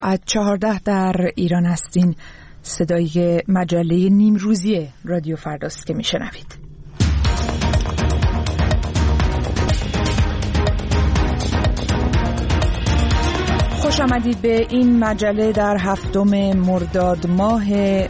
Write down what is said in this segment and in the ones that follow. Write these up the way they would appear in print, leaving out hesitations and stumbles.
از 14 در ایران هستین. صدای مجله نیمروزی رادیو فرداست که میشنوید. خوش آمدید به این مجله در 7 مرداد ماه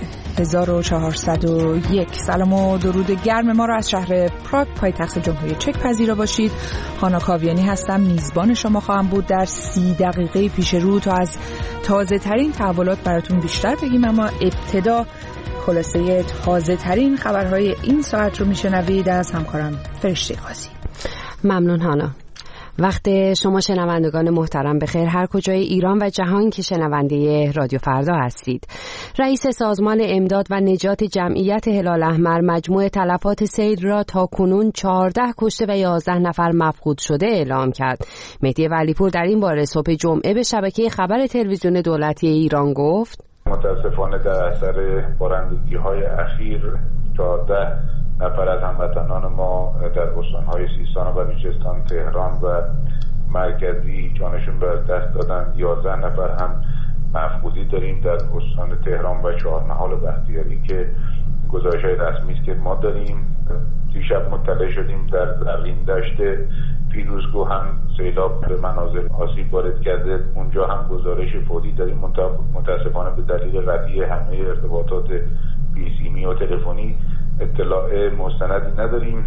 1401. سلام و درود گرم ما را از شهر پراگ پایتخت جمهوری چک پذیرا باشید. هانا کاویانی هستم، میزبان شما خواهم بود در 30 دقیقه پیش رو تا از تازه ترین تحولات براتون بیشتر بگیم. اما ابتدا خلاصه تازه ترین خبرهای این ساعت رو میشنوید از همکارم فرشته قاضی. ممنون هانا. وقت شما شنوندگان محترم بخیر، هر کجای ایران و جهان که شنونده رادیو فردا هستید. رئیس سازمان امداد و نجات جمعیت هلال احمر مجموع تلفات سیل را تا کنون 14 کشته و 11 نفر مفقود شده اعلام کرد. مهدی ولیپور در این باره صبح جمعه به شبکه خبر تلویزیون دولتی ایران گفت: متاسفانه در اثر بارندگی‌های اخیر 14 نفر از هموطنان ما در استان‌های سیستان و بلوچستان، تهران و مرکزی جانشون به دست دادن. 11 نفر هم مفقودی داریم در استان تهران و چهارمحال بختیاری که گزارش‌های رسمی است که ما داریم. دیشب مطلع شدیم در زرین دشت پیروزکو هم سیلاب به منازل آسیب وارد کرده، اونجا هم گزارش فوری داریم. متاسفانه به دلیل قطعی همه ارتباطات پیسیمی و تلفنی اطلاع مستندی نداریم.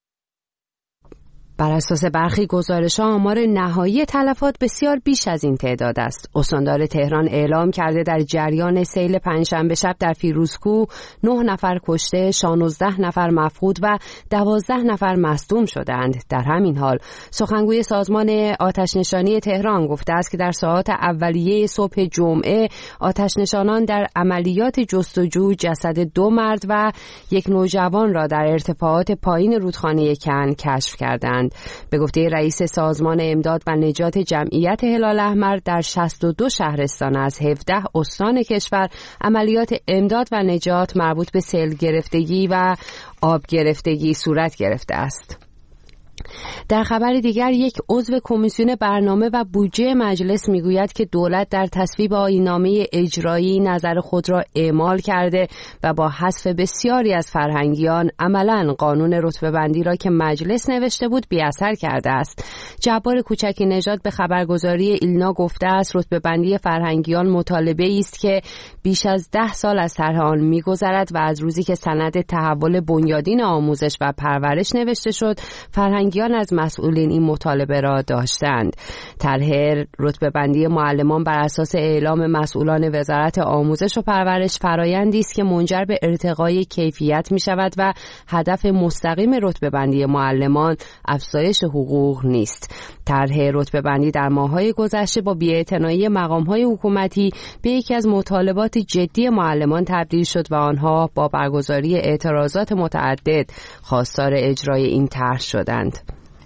بر اساس برخی گزارش‌ها آمار نهایی تلفات بسیار بیش از این تعداد است. استاندار تهران اعلام کرده در جریان سیل پنجشنبه شب در فیروزکو 9 نفر کشته، 16 نفر مفقود و 12 نفر مصدوم شدند. در همین حال سخنگوی سازمان آتش‌نشانی تهران گفته است که در ساعات اولیه صبح جمعه آتش‌نشانان در عملیات جستجو جسد 2 مرد و 1 نوجوان را در ارتفاعات پایین رودخانه کن کشف کردند. به گفته رئیس سازمان امداد و نجات جمعیت هلال احمر در 62 شهرستان از 17 استان کشور عملیات امداد و نجات مربوط به سیل گرفتگی و آب گرفتگی صورت گرفته است. در خبر دیگر، یک عضو کمیسیون برنامه و بودجه مجلس میگوید که دولت در تصویب آیین‌نامه اجرایی نظر خود را اعمال کرده و با حذف بسیاری از فرهنگیان عملاً قانون رتبه‌بندی را که مجلس نوشته بود بی‌اثر کرده است. جبار کوچکی نژاد به خبرگزاری ایلنا گفته است رتبه‌بندی فرهنگیان مطالبه است که بیش از 10 سال از طرح آن می‌گذرد و از روزی که سند تحول بنیادین آموزش و پرورش نوشته شد فرهنگیان از مسئولین این مطالبه را داشتند. طرح رتبه‌بندی معلمان بر اساس اعلام مسئولان وزارت آموزش و پرورش فرآیندی است که منجر به ارتقای کیفیت می شود و هدف مستقیم رتبه‌بندی معلمان افزایش حقوق نیست. طرح رتبه‌بندی در ماه‌های گذشته با بی‌اعتنایی مقام‌های حکومتی به یکی از مطالبات جدی معلمان تبدیل شد و آنها با برگزاری اعتراضات متعدد خواستار اجرای این طرح شدند.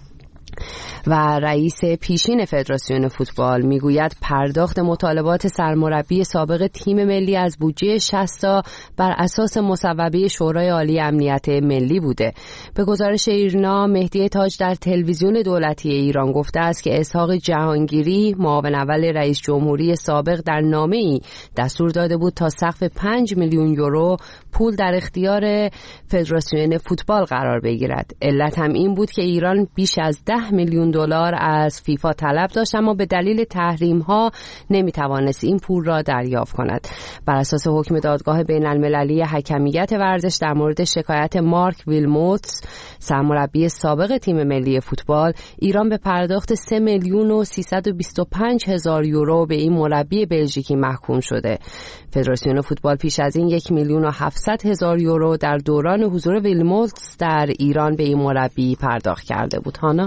و رئیس پیشین فدراسیون فوتبال میگوید پرداخت مطالبات سرمربی سابق تیم ملی از بودجه 60 تا بر اساس مصوبه شورای عالی امنیت ملی بوده. به گزارش ایرنا، مهدی تاج در تلویزیون دولتی ایران گفته است که اسحاق جهانگیری معاون اول رئیس جمهوری سابق در نامه‌ای دستور داده بود تا سقف 5 میلیون یورو پول در اختیار فدراسیون فوتبال قرار بگیرد. علت هم این بود که ایران بیش از 10 میلیون دلار از فیفا طلب داشت اما به دلیل تحریم‌ها نمی‌توانست این پول را دریافت کند. بر اساس حکم دادگاه بین‌المللی حکمیت ورزش در مورد شکایت مارک ویلموتس سرمربی سابق تیم ملی فوتبال، ایران به پرداخت 3 میلیون و 325 هزار یورو به این مربی بلژیکی محکوم شده. فدراسیون فوتبال پیش از این 1 میلیون و 700 هزار یورو در دوران حضور ویلموتس در ایران به این مربی پرداخت کرده بود. هانا،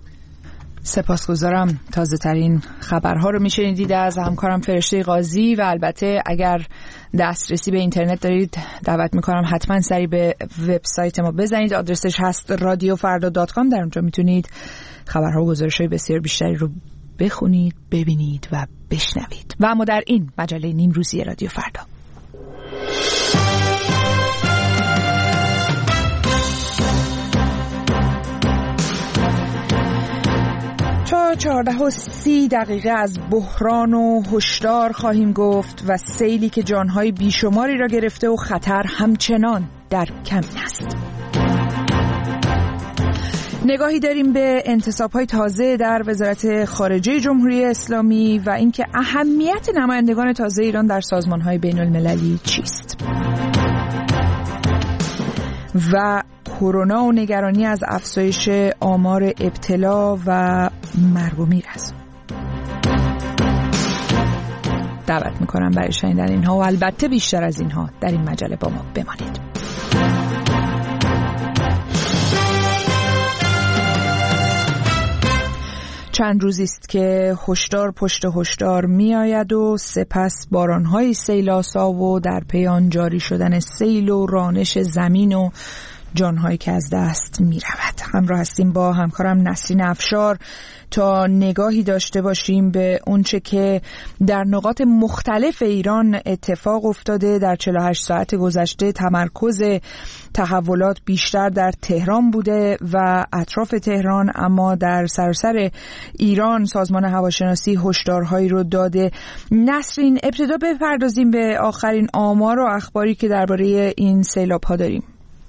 سپاسگزارم. تازه ترین خبرها رو میشنیدید از همکارم فرشته قاضی و البته اگر دسترسی به اینترنت دارید دعوت میکنم حتما سری به وبسایت ما بزنید. آدرسش هست radiofarda.com. در اونجا میتونید خبرها و گزارش‌های بسیار بیشتری رو بخونید، ببینید و بشنوید. و اما در این مجله نیمروزی رادیو فردا تا 14:30 از بحران و هشدار خواهیم گفت و سیلی که جانهای بیشماری را گرفته و خطر همچنان در کمین است. نگاهی داریم به انتصاب‌های تازه در وزارت خارجه جمهوری اسلامی و اینکه اهمیت نمایندگان تازه ایران در سازمان‌های بین‌المللی چیست. و کرونا و نگرانی از افزایش آمار ابتلا و مرگ و میر است. دعوت میکنم برای شنیدن اینها و البته بیشتر از اینها در این مجله با ما بمانید. چند روزی است که هشدار پشت هشدار می آید و سپس باران‌های سیل‌آسا و در پی آن جاری شدن سیل و رانش زمین و جان‌هایی که از دست می رود. همراه هستیم با همکارم نسرین افشار تا نگاهی داشته باشیم به اونچه که در نقاط مختلف ایران اتفاق افتاده. در 48 ساعت گذشته تمرکز تحولات بیشتر در تهران بوده و اطراف تهران، اما در سراسر ایران سازمان هواشناسی هشدارهایی رو داده. نسرین، ابتدا بپردازیم به آخرین آمار و اخباری که درباره این سیلاب‌ها داریم.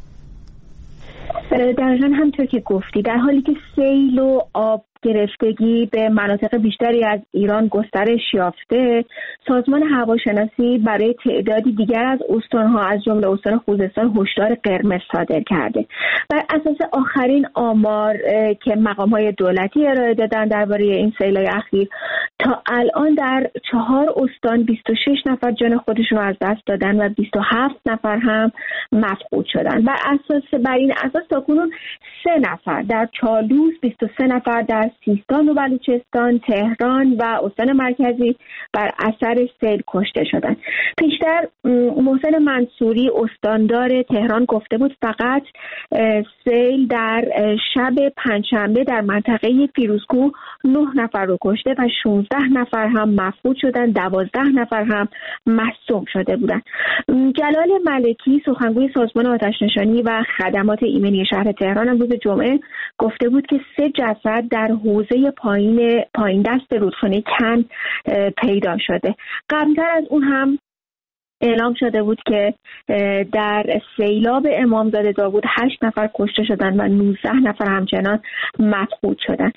دقیقاً همطور که گفتی، در حالی که سیل و آب گرفتگی به مناطق بیشتری از ایران گسترش یافته، سازمان هواشناسی برای تعدادی دیگر از استان‌ها از جمله استان خوزستان هشدار قرمز صادر کرده. بر اساس آخرین آمار که مقام‌های دولتی ارائه دادن درباره این سیل‌های اخیر، تا الان در 4 استان 26 نفر جان خودشون رو از دست دادن و 27 نفر هم مفقود شدن. بر این اساس تاکنون 3 نفر در چالوس، 23 نفر در سیستان و بلوچستان، تهران و استان مرکزی بر اثر سیل کشته شدند. پیشتر محسن منصوری استاندار تهران گفته بود فقط سیل در شب پنجشنبه در منطقه فیروزکوه 9 نفر رو کشته و 16 نفر هم مفقود شدند، 12 نفر هم مصدوم شده بودند. جلال ملکی سخنگوی سازمان آتش‌نشانی و خدمات ایمنی شهر تهران امروز جمعه گفته بود که 3 جسد در حوزه پایین دست رودخانه کن پیدا شده. قبلتر از اون هم اعلام شده بود که در سیلاب امامزاده داوود 8 نفر کشته شدن و 19 نفر همچنان مفقود شدن.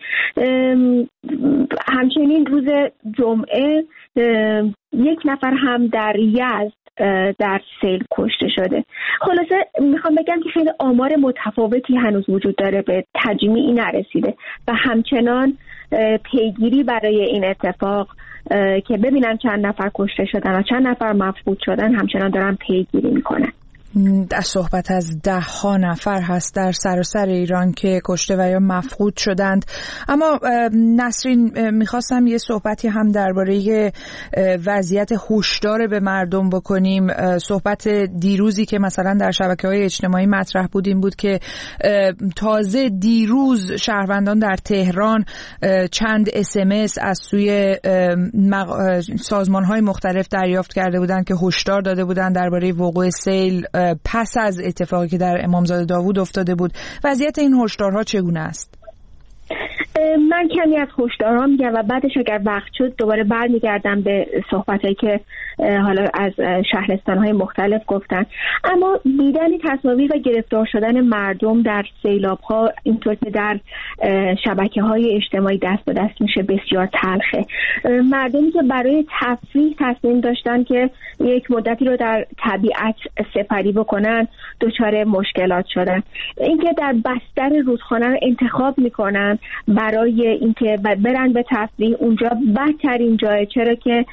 همچنین روز جمعه 1 نفر هم در یزد در سیل کشته شده. خلاصه میخوام بگم که خیلی آمار متفاوتی هنوز وجود داره، به تجمیعی نرسیده و همچنان پیگیری برای این اتفاق که ببینن چند نفر کشته شدن و چند نفر مفقود شدن همچنان دارن پیگیری میکنن. در صحبت از 10 نفر هست در سراسر ایران که کشته و یا مفقود شدند. اما نسرین، میخواستم یه صحبتی هم درباره وضعیت هشدار به مردم بکنیم. صحبت دیروزی که مثلا در شبکه‌های اجتماعی مطرح بود این بود که تازه دیروز شهروندان در تهران چند SMS از سوی سازمان‌های مختلف دریافت کرده بودند که هشدار داده بودند درباره وقوع سیل پس از اتفاقی که در امامزاده داوود افتاده بود. وضعیت این هشدارها چگونه است؟ من کمی از هشدارها میگم و بعدش اگر وقت شد دوباره برمیگردم به صحبتایی که حالا از شهرستان‌های مختلف گفتن. اما دیدن تصاویر و گرفتار شدن مردم در سیلاب‌ها اینطور که در شبکه‌های اجتماعی دست به دست میشه بسیار تلخه. مردمی که برای تفریح تصمیم داشتن که یک مدتی رو در طبیعت سپری بکنن دچار مشکلات شدن. اینکه در بستر رودخانه رو انتخاب میکنن برای اینکه برن به تفریح، اونجا بدترین جایه، چرا که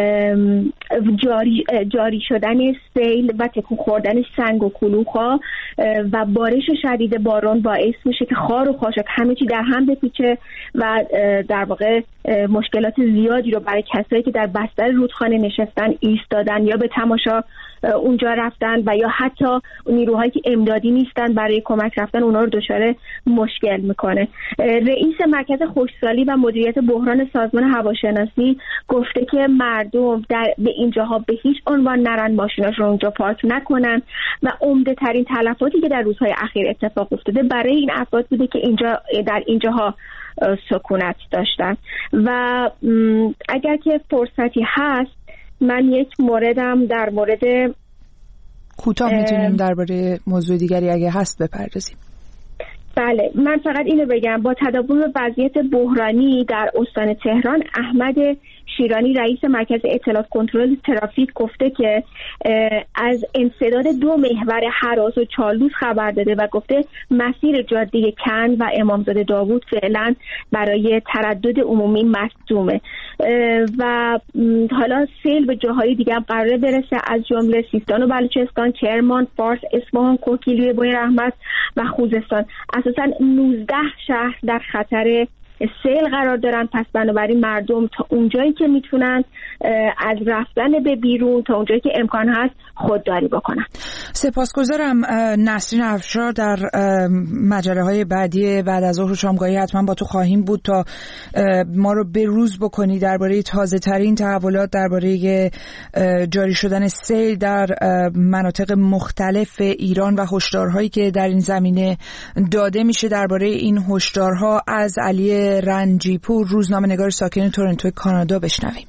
جاری شدن سیل و تکون خوردن سنگ و کلوخ‌ها و بارش شدید باران باعث میشه که خار و خاشاک همه چی در هم بپیچه و در واقع مشکلات زیادی رو برای کسایی که در بستر رودخانه نشستن، ایستادن یا به تماشا اونجا رفتن و یا حتی نیروهایی که امدادی نیستن برای کمک رفتن اونا رو دچار مشکل میکنه. رئیس مرکز خشکسالی و مدیریت بحران سازمان هواشناسی گفته که مردم به اینجاها به هیچ عنوان نرن، ماشیناشون رو اونجا پارک نکنن و عمده ترین تلفاتی که در روزهای اخیر اتفاق افتاده برای این افراد بوده که در اینجاها سکونت داشتن. و اگر که فرصتی هست من یک موردم در مورد کوتاه میتونیم درباره موضوع دیگری اگه هست بپردازیم. بله، من فقط اینو بگم با تداوم وضعیت بحرانی در استان تهران، احمد شیرانی رئیس مرکز اطلاعات کنترل ترافیک گفته که از انسداد 2 محور هراس و چالوس خبر داده و گفته مسیر جاده کند و امامزاده داوود فعلا برای تردد عمومی مصدومه و حالا سیل به جاهای دیگه هم قراره برسه، از جمله سیستان و بلوچستان، کرمان، فارس، اصفهان، کوکیلوی بوی رحمت و خوزستان. اساساً 19 شهر در خطر سیل قرار دارن. پس بنابراین مردم تا اونجایی که میتونن از رفتن به بیرون تا اونجایی که امکان هست خودداری بکنن. سپاسگزارم. نسرین افشار در مجله های بعدی بعد از ظهر و شامگاهی حتما با تو خواهیم بود تا ما رو به روز بکنی درباره تازه ترین تحولات درباره جاری شدن سیل در مناطق مختلف ایران و هشدارهایی که در این زمینه داده میشه. درباره این هشدارها از علی رنجیپور، روزنامه‌نگار ساکن تورنتو کانادا بشنویم.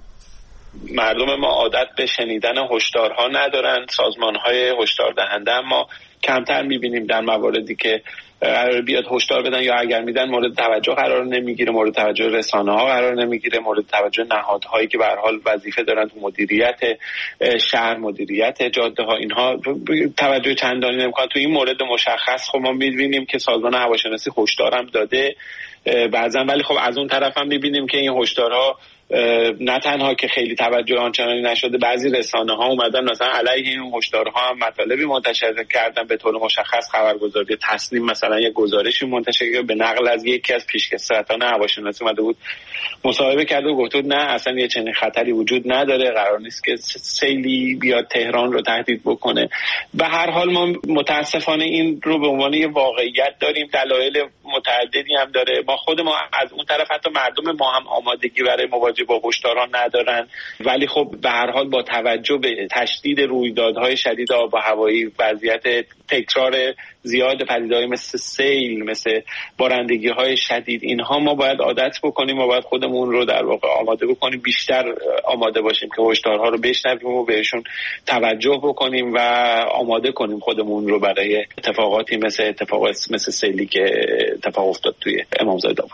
مردم ما عادت به شنیدن هشدارها ندارن. سازمان‌های هشدار دهنده اما کمتر می‌بینیم در مواردی که قرار بیاد هشدار بدن یا اگر میدن مورد توجه قرار نمیگیره، مورد توجه رسانه‌ها قرار نمیگیره، مورد توجه نهادهایی که به هر حال وظیفه دارن تو مدیریت شهر، مدیریت جاده‌ها، اینها توجه چندانی نمی‌کنن. تو این مورد مشخص خب ما می‌بینیم که سازمان هواشناسی هشدار هم داده بعضا، ولی خب از اون طرف هم می‌بینیم که این هشدارها نه تنها که خیلی توجه آنچنانی نشده، بعضی رسانه‌ها اومدن مثلا علیه این هشدارها هم مطالبی منتشر کردن، به طور مشخص خبرگزاری تسنیم مثلا یک گزارشی منتشر کرد به نقل از یکی از پیشکسوتان هواشناسی اومده بود مصاحبه کرد و گفت نه اصلا یه چنین خطری وجود نداره، قرار نیست که سیلی بیاد تهران رو تهدید بکنه. به هر حال ما متاسفانه این رو به عنوان یه واقعیت داریم، دلایل متعددی هم داره. ما خود ما از اون طرف حتی مردم ما هم آمادگی برای مواجهه با هشدارها ندارن، ولی خب به هر حال با توجه به تشدید رویدادهای شدید آب و هوایی، وضعیت تکرار زیاد پدیده‌های مثل سیل، مثل بارندگی‌های شدید، اینها ما باید عادت بکنیم و باید خودمون رو در واقع آماده بکنیم، بیشتر آماده باشیم که هشدارها رو بشنویم و بهشون توجه بکنیم و آماده کنیم خودمون رو برای اتفاقاتی مثل سیلی که اتفاق افتاد توی امامزاده داوود.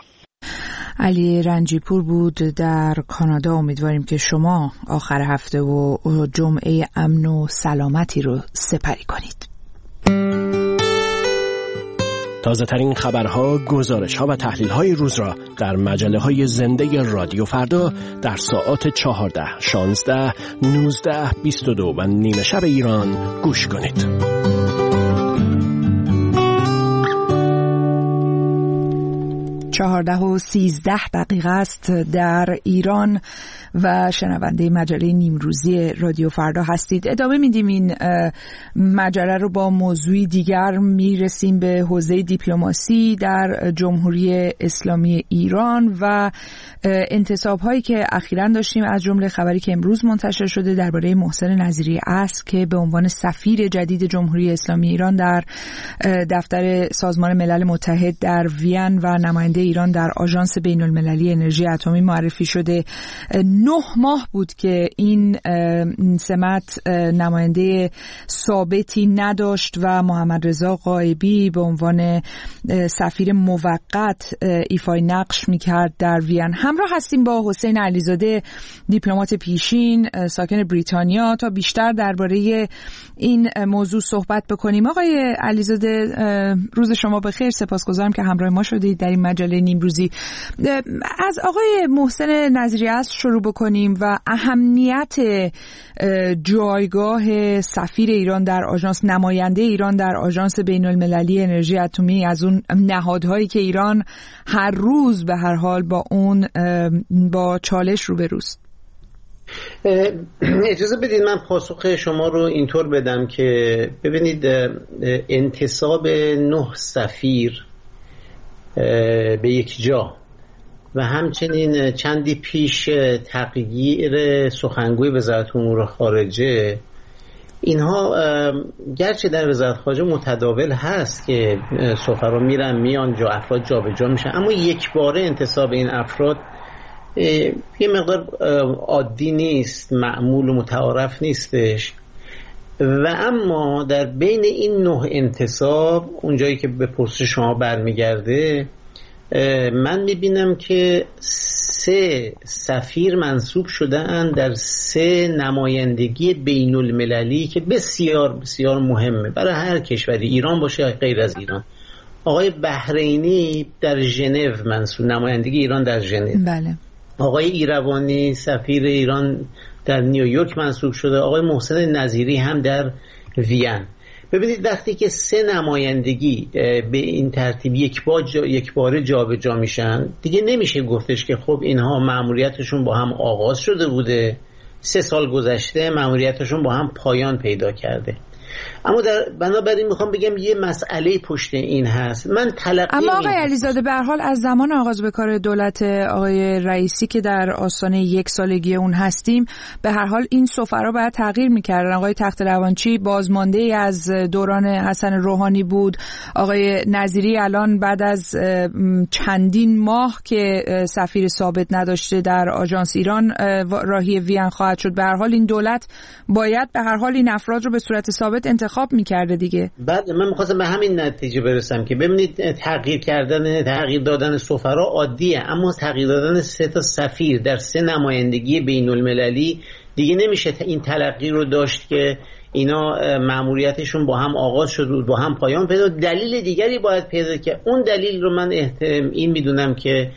علی رنجیپور بود در کانادا. امیدواریم که شما آخر هفته و جمعه امن و سلامتی رو سپری کنید. تازه ترین خبرها، گزارش‌ها و تحلیل‌های روز را در مجله‌های زنده رادیو فردا در ساعات 14، 16، 19، 22 و نیمه شب ایران گوش کنید. 14:13 است در ایران و شنونده مجله نیمروزی رادیو فردا هستید. ادامه میدیم این مجله رو با موضوعی دیگر. میرسیم به حوزه دیپلماسی در جمهوری اسلامی ایران و انتصاب هایی که اخیراً داشتیم، از جمله خبری که امروز منتشر شده درباره محسن نظیری اصل که به عنوان سفیر جدید جمهوری اسلامی ایران در دفتر سازمان ملل متحد در وین و نماینده ایران در آژانس بین‌المللی انرژی اتمی معرفی شده. 9 ماه بود که این سمت نماینده ثابتی نداشت و محمد رضا غائبی به عنوان سفیر موقت ایفای نقش میکرد در وین. همراه هستیم با حسین علیزاده، دیپلمات پیشین ساکن بریتانیا، تا بیشتر درباره این موضوع صحبت بکنیم. آقای علیزاده، روز شما بخیر. سپاسگزارم که همراه ما شدید در این مجله نیمروزی. از آقای محسن نظیری اصل شروع بکنیم و اهمیت جایگاه سفیر ایران در آژانس، نماینده ایران در آژانس بین‌المللی انرژی اتمی، از اون نهادهایی که ایران هر روز به هر حال با چالش روبروست. اجازه بدید من پاسخ شما رو اینطور بدم که ببینید انتصاب 9 سفیر به یک جا و همچنین چندی پیش تغییر سخنگوی وزارت امور خارجه، اینها گرچه در وزارت خارجه متداول هست که سفرا میرن میان افراد جابجا میشن، اما یک باره انتصاب این افراد یه مقدار عادی نیست، معمول و متعارف نیستش. و اما در بین این نوع انتصاب، اونجایی که به پرسش شما برمیگرده، من میبینم که 3 سفیر منصوب شدن در 3 نمایندگی بین المللی که بسیار بسیار مهمه برای هر کشوری، ایران باشه یا غیر از ایران. آقای بحرینی در ژنو منصوب، نمایندگی ایران در ژنو. بله. آقای ایروانی سفیر ایران در نیویورک منصوب شده. آقای محسن نظیری هم در وین. ببینید وقتی که 3 نمایندگی به این ترتیب یک بار جابجا میشن، دیگه نمیشه گفتش که خب اینها مأموریتشون با هم آغاز شده بوده، 3 سال گذشته مأموریتشون با هم پایان پیدا کرده. اما بنابراین میخوام بگم یه مسئله پشت این هست. من تلقی اما آقای علیزاده به هر حال از زمان آغاز به کار دولت آقای رئیسی که در آستانه 1 سالگی اون هستیم، به هر حال این سفرا باید تغییر میکردن. آقای تخت روانچی بازمانده از دوران حسن روحانی بود. آقای نظیری الان بعد از چندین ماه که سفیر ثابت نداشته در آژانس ایران راهی وین خواهد شد. به هر حال این دولت باید به هر حال این افراد رو به صورت ثابت انتخاب میکرده دیگه. بعد من می‌خواستم به همین نتیجه برسم که ببینید تغییر دادن سفرا عادیه، اما تغییر دادن 3 تا سفیر در 3 نمایندگی بین المللی دیگه نمیشه این تلقی رو داشت که اینا مأموریتشون با هم آغاز شد و با هم پایان پیدا. دلیل دیگری باید پیدا که اون دلیل رو من این میدونم که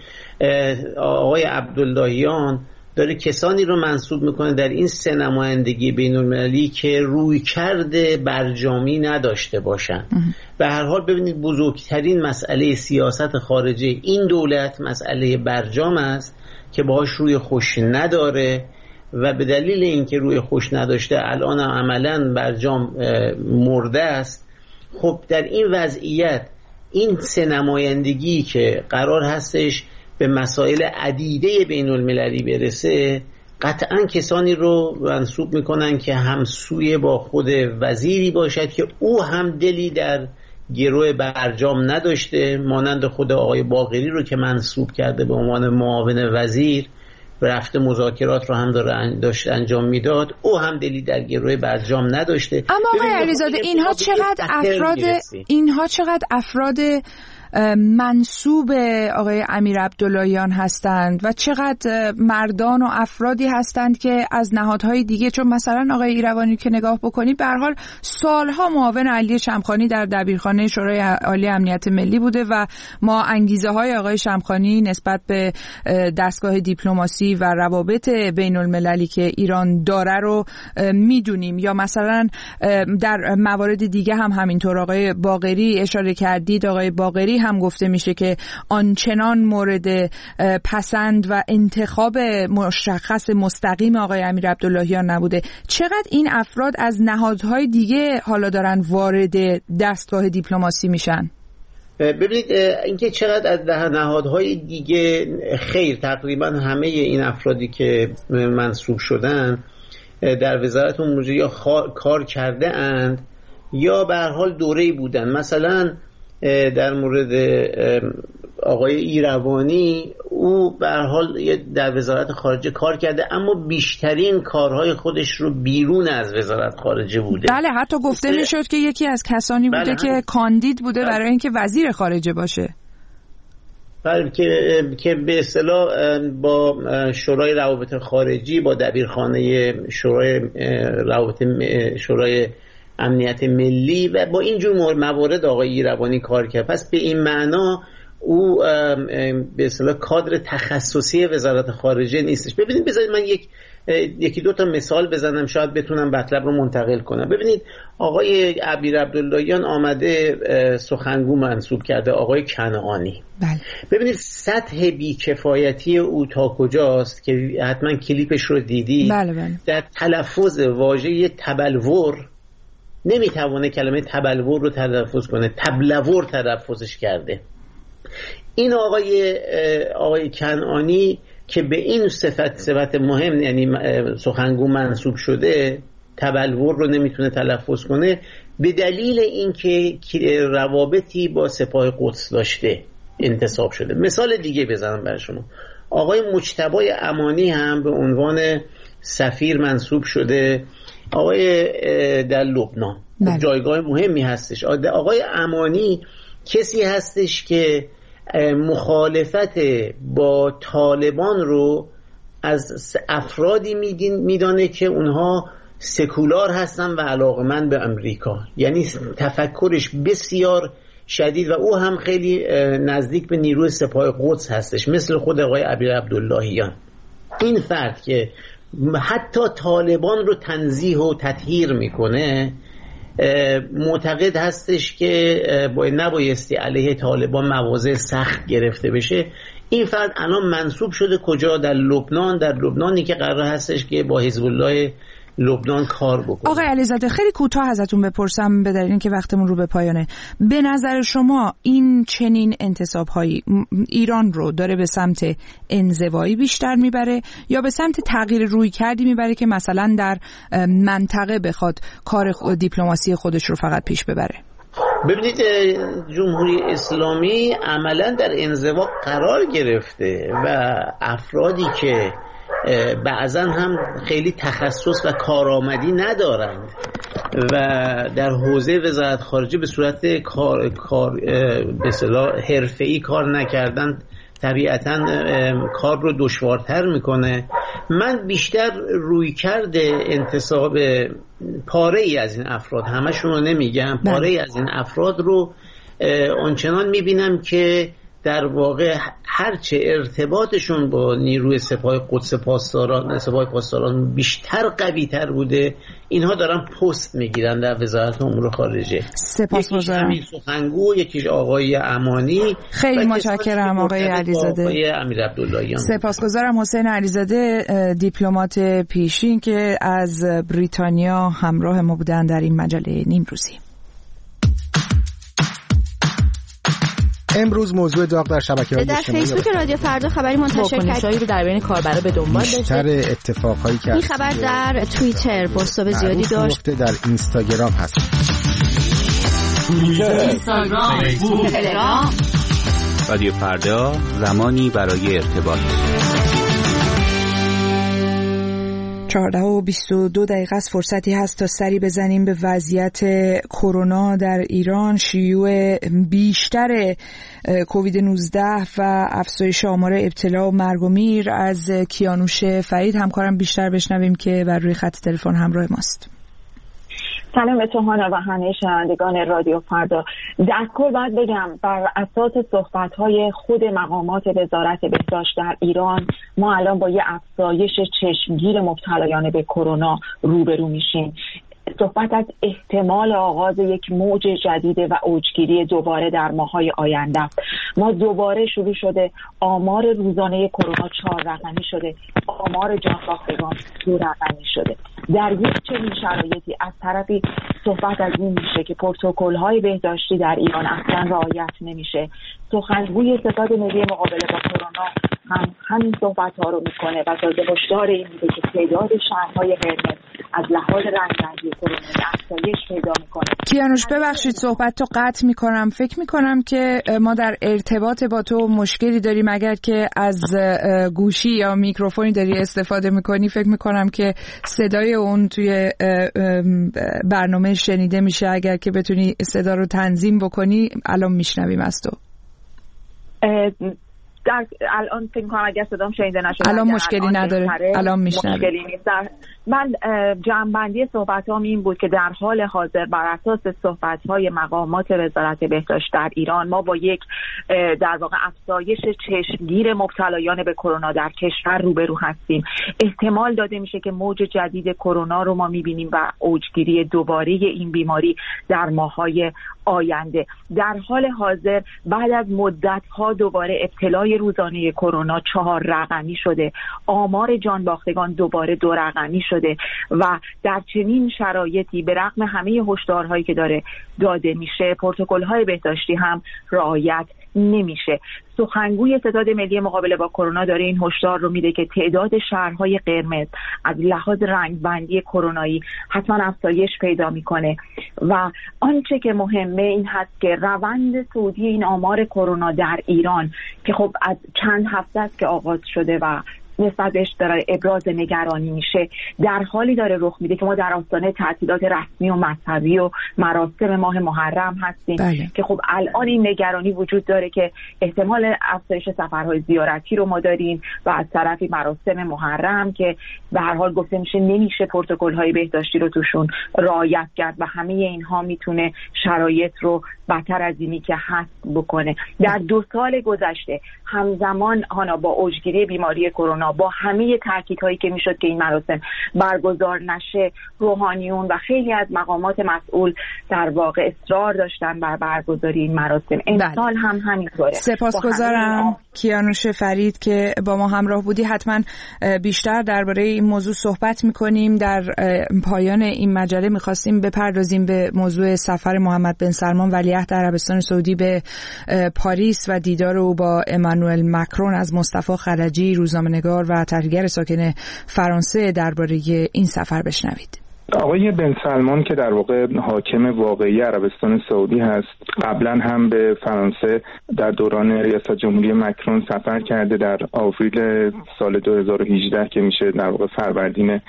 آقای عبداللهیان داره کسانی رو منصوب میکنه در این 3 نمایندگی بین المللی که رویکرد برجامی نداشته باشن. به هر حال ببینید بزرگترین مسئله سیاست خارجه این دولت مسئله برجام است که باهاش روی خوش نداره و به دلیل اینکه روی خوش نداشته الان عملاً برجام مرده است. خب در این وضعیت این 3 نمایندگی که قرار هستش به مسائل عدیده بین المللی برسه، قطعا کسانی رو منصوب میکنن که همسوی با خود وزیری باشد که او هم دلی در گروه برجام نداشته، مانند خود آقای باقری رو که منصوب کرده به عنوان معاون وزیر، رفته مذاکرات رو هم داشت انجام میداد، او هم دلی در گروه برجام نداشته. اما آقای علیزاده اینها چقدر افراد منصوب آقای امیر عبداللهیان هستند و چقدر مردان و افرادی هستند که از نهادهای دیگه، چون مثلا آقای ایروانی که نگاه بکنید به هر حال سالها معاون علی شمخانی در دبیرخانه شورای عالی امنیت ملی بوده و ما انگیزه های آقای شمخانی نسبت به دستگاه دیپلماسی و روابط بین المللی که ایران داره رو میدونیم. یا مثلا در موارد دیگه هم همینطور آقای باقری اشاره کردید، آقای باقری هم گفته میشه که آنچنان مورد پسند و انتخاب مشخص مستقیم آقای امیر عبداللهیان نبوده. چقدر این افراد از نهادهای دیگه حالا دارن وارد دستگاه دیپلماسی میشن؟ ببینید اینکه چقدر از نهادهای دیگه، خیر تقریبا همه این افرادی که منصوب شدن در وزارت امور خارجه یا کار کرده اند یا به هر حال دوره‌ای بودن. مثلا در مورد آقای ایروانی، او به هر حال در وزارت خارجه کار کرده اما بیشترین کارهای خودش رو بیرون از وزارت خارجه بوده. بله، حتی گفته میشد که یکی از کسانی بوده که کاندید بوده برای اینکه وزیر خارجه باشه. بله، که به اصطلاح با شورای روابط خارجی، با دبیرخانه شورای امنیت ملی و با اینجور موارد آقای ایروانی کار کرد. پس به این معنا او به اصطلاح کادر تخصصی وزارت خارجه نیستش. ببینید بذارید من یکی دو تا مثال بزنم، شاید بتونم مطلب رو منتقل کنم. ببینید آقای امیر عبداللهیان آمده سخنگو منصوب کرده آقای کنعانی. بله. ببینید سطح بیکفایتی او تا کجاست که حتما کلیپش رو دیدی. بله. در تلفظ واژه تبلور نمیتوانه کلمه تبلور رو تلفظ کنه، تبلور تلفظش کرده. این آقای کنعانی که به این صفت مهم، یعنی سخنگو منصوب شده، تبلور رو نمیتونه تلفظ کنه به دلیل اینکه روابطی با سپاه قدس داشته انتصاب شده. مثال دیگه بزنم برای شما. آقای مجتبی امانی هم به عنوان سفیر منصوب شده در لبنان، جایگاه مهمی هستش. آقای امانی کسی هستش که مخالفت با طالبان رو از افرادی میدانه که اونها سکولار هستن و علاقمند به امریکا، یعنی تفکرش بسیار شدید و او هم خیلی نزدیک به نیروی سپاه قدس هستش، مثل خود آقای امیر عبداللهیان. این فرد که حتی طالبان رو تنزیه و تطهیر میکنه معتقد هستش که نبایستی علیه طالبان مواضع سخت گرفته بشه. این فرد الان منصوب شده کجا؟ در لبنان، در لبنانی که قرار هستش که با حزب الله لبنان کار بکنه. آقای علیزاده خیلی کوتاه ازتون بپرسم به دلیل اینکه وقتمون رو به پایانه، به نظر شما این چنین انتصاب‌هایی ایران رو داره به سمت انزوایی بیشتر میبره یا به سمت تغییر رویکردی میبره که مثلا در منطقه بخواد کار دیپلماسی خودش رو فقط پیش ببره؟ ببینید جمهوری اسلامی عملا در انزوا قرار گرفته و افرادی که بعضا هم خیلی تخصص و کارآمدی ندارند و در حوزه وزارت خارجه به صورت به اصطلاح حرفه‌ای کار نکردن طبیعتاً کار رو دشوارتر میکنه. من بیشتر رویکرد انتصاب پاره ای از این افراد، همشون رو نمیگم، پاره ای از این افراد رو آنچنان میبینم که در واقع هرچه ارتباطشون با نیروی سپاه قدس پاسداران بیشتر قوی تر بوده، اینها دارن پست میگیرن در وزارت امور خارجه. سپاسگزارم. یکیش سخنگو، یکیش آقای امانی. خیلی متشکرم آقای علیزاده. آقای امیر عبداللهیان. سپاسگزارم. حسین علیزاده دیپلمات پیشین که از بریتانیا همراه ما بودن در این مجله نیمروزی. امروز موضوع داغ در شبکه‌های در فیسبوک رادیو فردا خبری منتشر کرد رو در بین کاربرا به دنبال داشته. بیشتر اتفاقایی که این خبر در توییتر بازتاب زیادی داشت. در اینستاگرام هست. اینستاگرام، فیسبوک، تلگرام. رادیو فردا، زمانی برای ارتباط. 14:22 است. فرصتی هست تا سری بزنیم به وضعیت کرونا در ایران، شیوع بیشتر کووید 19 و افزایش آمار ابتلا و مرگ و میر. از کیانوش فرید همکارم بیشتر بشنویم که بر روی خط تلفن همراه ماست. سلام به توهانا و همه شنوندگان رادیو فردا. در کل باید بگم بر اساس صحبت‌های خود مقامات وزارت بهداشت در ایران ما الان با یه افزایش چشمگیر مبتلایان به کرونا روبرو میشیم. صحبت از احتمال آغاز یک موج جدید و اوجگیری دوباره در ماه‌های آینده است. ما دوباره شروع شده آمار روزانه کرونا 4 رقمی شده، آمار جان‌باختگان 2 رقمی شده. در یک چنین شرایطی از طرفی صحبت از این میشه که پروتکل‌های بهداشتی در ایران اصلا رعایت نمیشه. سخنگوی ستاد ملی مقابله با کرونا هم همین صحبت‌ها رو میکنه و تازه هشدار این میده که تعداد شهرهای قرمز از لحاظ رنگ‌رنگی کرونا افزایش پیدا میکنه. کیانوش ببخشید صحبت رو قطع میکنم. فکر میکنم که ما در ارتباط با تو مشکلی داریم. اگر که از گوشی یا میکروفونی داری استفاده میکنی فکر میکنم که صدای اون توی برنامه شنیده میشه. اگر که بتونی صدا رو تنظیم بکنی الان میشنویم از تو. الان فکر کنم اگر صدام شنیده نشده الان مشکلی نداره، الان میشنویم. مشکلی نیست. من جنبندی صحبتام این بود که در حال حاضر بر اساس صحبت‌های مقامات وزارت بهداشت در ایران ما با یک در واقع افزایش چشمگیر مبتلایان به کرونا در کشور روبرو هستیم. احتمال داده میشه که موج جدید کرونا رو ما می‌بینیم و اوجگیری دوباره این بیماری در ماه‌های آینده. در حال حاضر بعد از مدت‌ها دوباره ابتلای روزانه کرونا 4 رقمی شده، آمار جانباختگان دوباره 2 رقمی شده و در چنین شرایطی به رغم همه هشدارهایی که داره داده میشه پروتکل‌های بهداشتی هم رعایت نمیشه. سخنگوی ستاد ملی مقابله با کرونا داره این هشدار رو میده که تعداد شهرهای قرمز از لحاظ رنگبندی کرونایی حتما افزایش پیدا میکنه و آنچه که مهمه این هست که روند صعودی این آمار کرونا در ایران که خب از چند هفته است که آغاز شده و نسبت بهش داره ابراز نگرانی میشه، در حالی داره رخ میده که ما در آستانه تعطیلات رسمی و مذهبی و مراسم ماه محرم هستیم. که خب الان این نگرانی وجود داره که احتمال افزایش سفرهای زیارتی رو ما داریم و از طرفی مراسم محرم که به هر حال گفته میشه نمیشه پروتکل‌های بهداشتی رو توشون رعایت کرد و همه اینها میتونه شرایط رو بدتر از اینی که هست بکنه. در 2 سال گذشته همزمان با اوجگیری بیماری کرونا با همه تاکیدهایی که میشد که این مراسم برگزار نشه، روحانیون و خیلی از مقامات مسئول در واقع اصرار داشتن بر برگزاری این مراسم. امسال هم همینطوره. سپاسگزارم کیانوش فرید که با ما همراه بودی. حتما بیشتر درباره این موضوع صحبت میکنیم. در پایان این مجله میخواستیم بپردازیم به موضوع سفر محمد بن سلمان ولیعهد عربستان سعودی به پاریس و دیدار او با امانوئل مکرون. از مصطفی خلجی روزنامه‌نگار و تحلیلگر ساکن فرانسه درباره این سفر بشنوید. آقای بن سلمان که در واقع حاکم واقعی عربستان سعودی هست، قبلا هم به فرانسه در دوران ریاست جمهوری مکرون سفر کرده در آوریل سال 2018 که میشه در واقع فروردین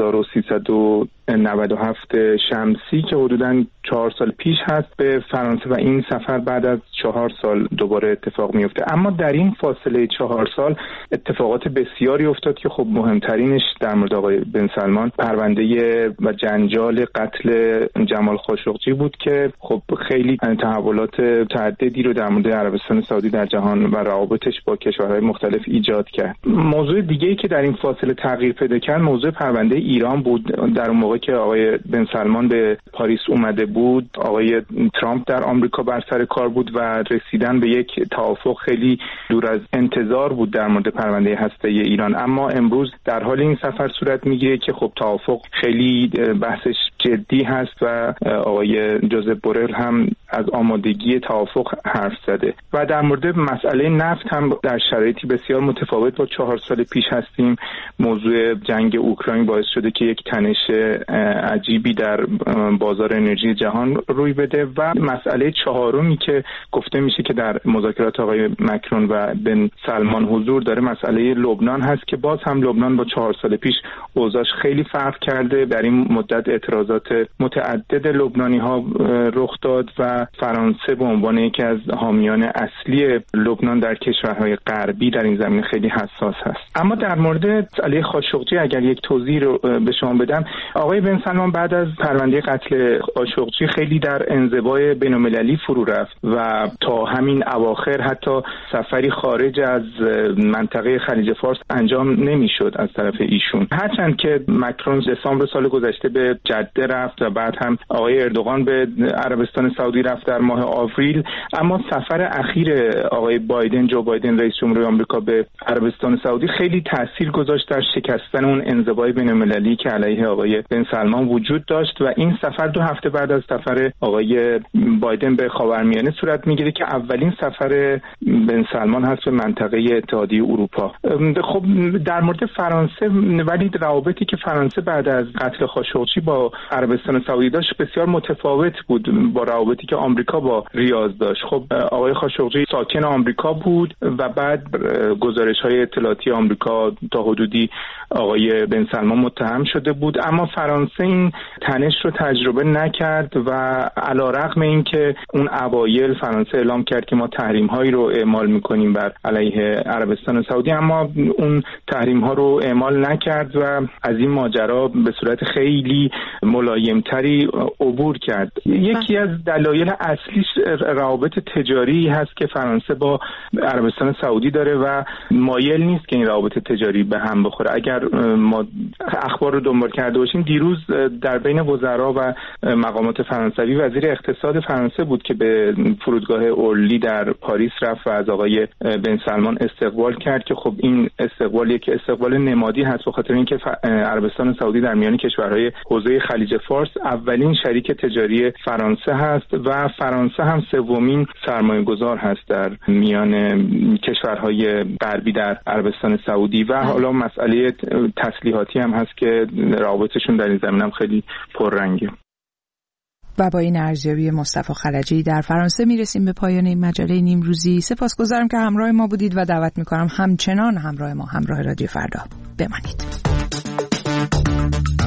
1397 شمسی که حدوداً 4 سال پیش هست به فرانسه و این سفر بعد از 4 سال دوباره اتفاق میفته. اما در این فاصله 4 سال اتفاقات بسیاری افتاد که خب مهمترینش در مورد آقای بن سلمان پرونده و جنجال قتل جمال خاشقجی بود که خب خیلی تحولات متعددی رو در مورد عربستان سعودی در جهان و روابطش با کشورهای مختلف ایجاد کرد. موضوع دیگه‌ای که در این فاصله تغییر پیدا کرد موضوع پرونده ایران بود. در اون موقع که آقای بن سلمان به پاریس اومده بود، آقای ترامپ در آمریکا بر سر کار بود و رسیدن به یک توافق خیلی دور از انتظار بود در مورد پرونده هسته‌ای ایران. اما امروز در حال این سفر صورت میگیره که خب توافق خیلی بحثش جدی هست و آقای جوزف بورل هم از آمادگی توافق حرف زده و در مورد مسئله نفت هم در شرایطی بسیار متفاوت با 4 سال پیش هستیم. موضوع جنگ اوکراین باعث شده که یک تنش عجیبی در بازار انرژی جهان روی بده و مسئله چهارمی که گفته میشه که در مذاکرات آقای مکرون و بن سلمان حضور داره مسئله لبنان هست که باز هم لبنان با 4 سال پیش اوضاعش خیلی فرق کرده. در این مدت اعتراضات متعدد لبنانی ها رخ داد و فرانسه به عنوان یکی از حامیان اصلی لبنان در کشورهای غربی در این زمینه خیلی حساس هست. اما در مورد مسئله خاشقجی اگر یک توضیح رو به شما بدم، آقای بن سلمان بعد از پرونده قتل خاشقجی خیلی در انزوای بین‌المللی فرو رفت و تا همین اواخر حتی سفری خارج از منطقه خلیج فارس انجام نمیشد از طرف ایشون. هرچند که مکرون دسامبر سال گذشته به جده رفت و بعد هم آقای اردوغان به عربستان سعودی رفت در ماه آوریل، اما سفر اخیر آقای جو بایدن رئیس جمهوری آمریکا به عربستان سعودی خیلی تاثیر گذاشت در شکستن اون انزوای بین‌المللی که علیه آقای بن سلمان وجود داشت و این سفر 2 هفته بعد از سفر آقای بایدن به خاورمیانه صورت میگیره که اولین سفر بن سلمان هست به منطقه اتحادیه اروپا. خب در مورد فرانسه، ولی روابطی که فرانسه بعد از قتل خاشقجی با عربستان سعودی داشت بسیار متفاوت بود با روابطی که آمریکا با ریاض داشت. خب آقای خاشقجی ساکن آمریکا بود و بعد گزارش‌های اطلاعاتی آمریکا تا حدودی آقای بن سلمان متهم شده بود، اما فرانسه این تنش رو تجربه نکرد و علیرغم اینکه اون اوایل فرانسه اعلام کرد که ما تحریم‌هایی رو اعمال می‌کنیم بر علیه عربستان سعودی، اما اون تحریم‌ها رو اعمال نکرد و از این ماجرا به صورت خیلی ملایمتری عبور کرد. یکی از دلایل اصلیش روابط تجاری هست که فرانسه با عربستان سعودی داره و مایل نیست که این روابط تجاری به هم بخوره. اگر ما اخبار رو دنبال کرده باشیم، دیروز در بین وزرا و مقامات فرانسوی وزیر اقتصاد فرانسه بود که به فرودگاه اورلی در پاریس رفت و از آقای بن سلمان استقبال کرد که خب این استقبال یک استقبال نمادی هست، به خاطر اینکه عربستان سعودی در میان کشورهای حوزه خلیج خلیج فارس اولین شریک تجاری فرانسه هست و فرانسه هم سومین سرمایه‌گذار هست در میان کشورهای غربی در عربستان سعودی و حالا مسئله تسلیحاتی هم هست که روابطشون در این زمینه هم خیلی پررنگه. و با این ارزیابی مصطفی خلجی در فرانسه میرسیم به پایان این مجله نیمروزی. سپاسگزارم که همراه ما بودید و دعوت میکنم همچنان همراه ما، همراه رادیو فردا بمانید.